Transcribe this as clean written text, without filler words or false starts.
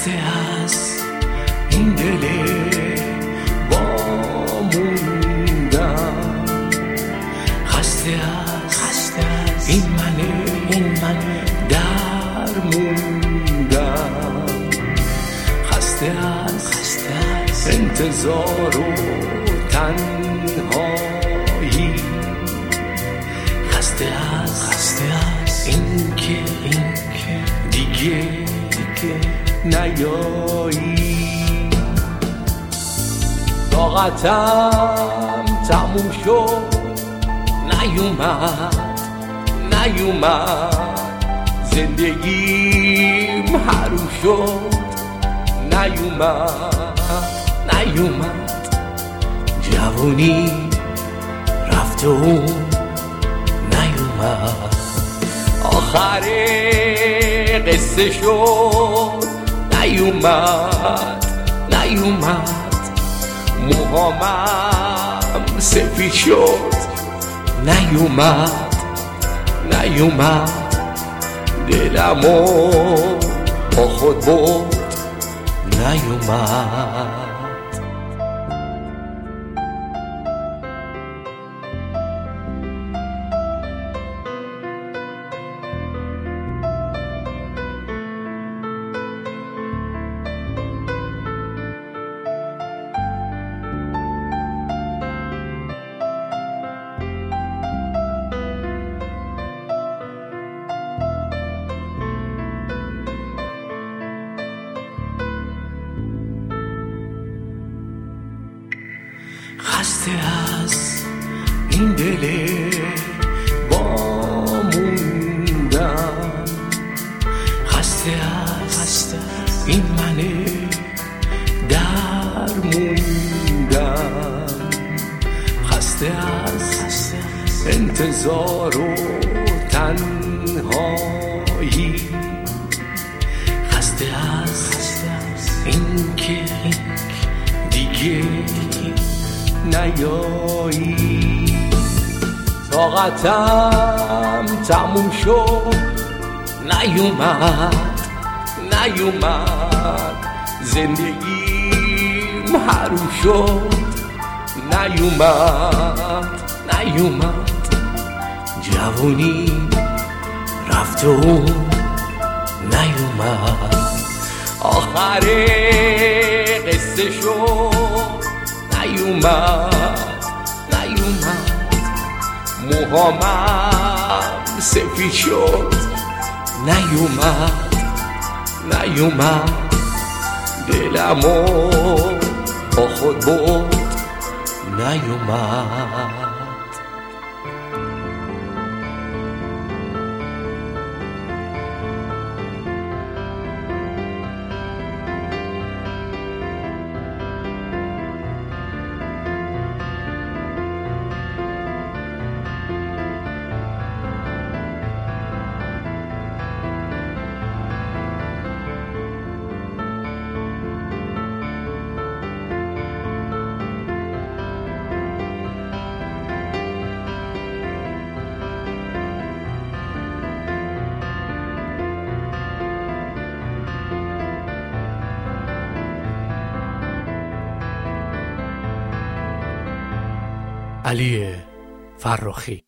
خسته از این دل واموندم، خسته از این من درموندم، خسته از انتظار و تنهایی، خسته از این که دیگه نیایی. طاقتم تموم شد، نیومد زندگیم حروم شد، نیومد جوونی رفت و نیومد. آخر قصه شد، نیومد موهامم سفید شد، نیومد دلمو با خود برد، نیومد. خسته از این دل واموندم، خسته از این من درموندم، خسته از انتظار و تنهایی، خسته از این که دیگه نیایی. طاقتم تموم شد، نیومد زندگیم حروم شد، نیومد جوونی رفت و نیومد. آخر قصه شد، نیومد موهامم سفید شد، نیومد دلمو با خود برد، نیومد. علی فرخی.